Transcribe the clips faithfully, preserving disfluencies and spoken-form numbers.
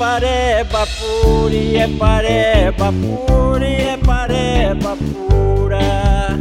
pareba pura, e é pareba pura, e é pareba pura.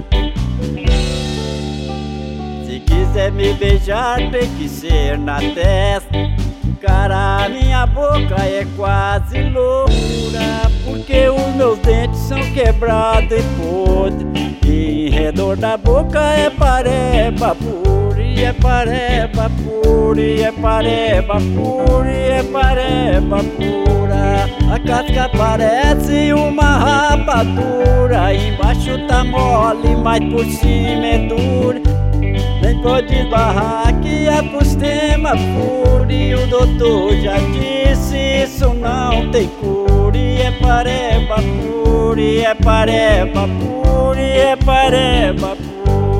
Se quiser me beijar tem que ser na testa, cara, minha boca é quase loucura, porque os meus dentes são quebrados e podres, e em redor da boca é pareba pura, e é pareba pura, e é pareba pura, e é pareba pura. A casca parece uma rapadura, embaixo tá mole, mas por cima é dura. Nem pode esbarrar que a postema fura, e o doutor já disse isso não tem cura, e é pareba pura, e é pareba pura, e é pareba pura.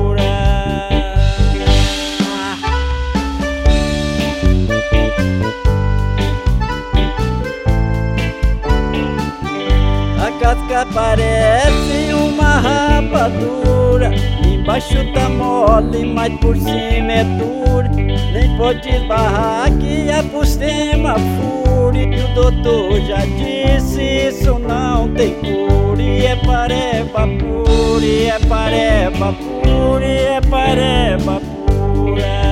A casca parece uma rapadura, embaixo tá mole, mas por cima é dura. Nem pode esbarrar que a postema fura, e o doutor já disse isso não tem cura, e é pareba pura, e é pareba pura, e é pareba pura.